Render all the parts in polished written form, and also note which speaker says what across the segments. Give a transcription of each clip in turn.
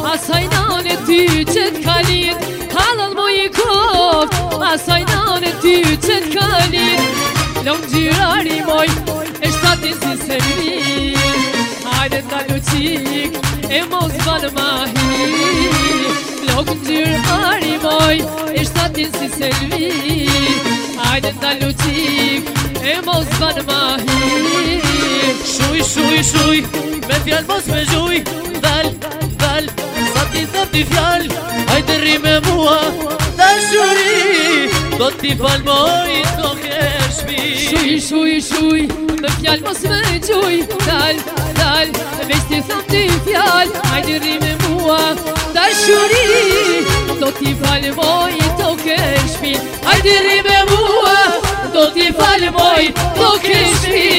Speaker 1: Asajnane ty që t'kalin Halal mo i koft Asajnane ty që t'kalin Long gjyrari moj E shtatin si servir Hajde t'allu qik E mos banë mahi Long gjyrari moj E shtatin si servir Hajde t'allu qik E mos banë mahi
Speaker 2: Shuj, shuj, shuj Me fjall mos me zhuj Dal, dal Sa ti dhe ti fjall Hajde rri me mua Dashuri Do t'i fal moj Do kesh mi
Speaker 1: Shuj, shuj, shuj Me fjall mos me gjuj Dal, dal Veç ti tham ti fjall Hajde rri me mua Dashuri Do t'i fal moj Do kesh mi Hajde rri me mua Do t'i fal moj Do kesh mi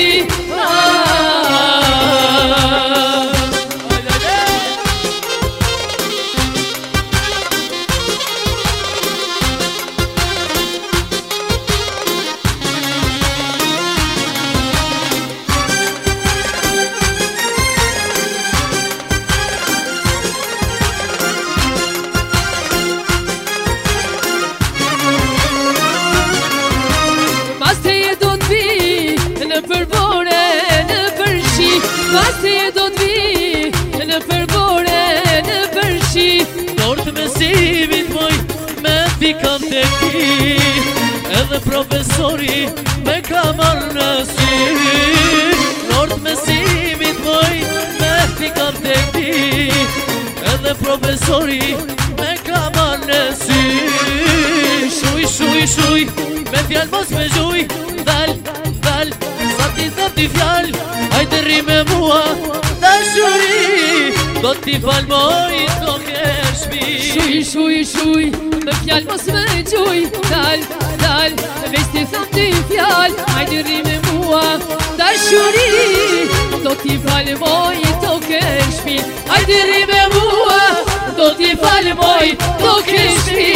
Speaker 1: Pasi e do t'vi Në përbore, në përshi
Speaker 2: Nort me simit moj Me t'i kam të ki Edhe profesori Me ka marrë në sy Nort me simit moj Me t'i kam të ki Edhe profesori Me ka marrë në sy Shuj, shuj, shuj Me fjall mos me zhuj Dal, dal Sa ti dhe ti fjall Hajde rri me mua Dashuri Do t'i fal moj Do kesh mi
Speaker 1: Shuj, shuj, shuj Me fjall mos me gjuj Dal, dal Veç ti tham ti fjall Hajde rri me mua Dashuri Do t'i fal moj Do kesh mi Hajde rri me mua Do t'i fal moj Do kesh mi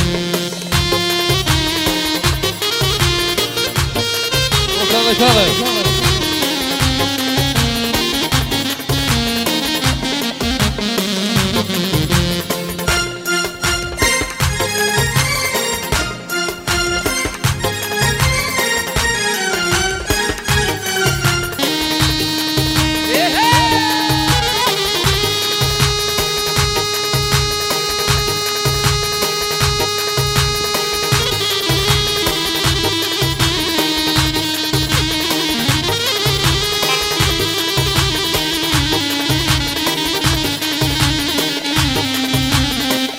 Speaker 3: Dale.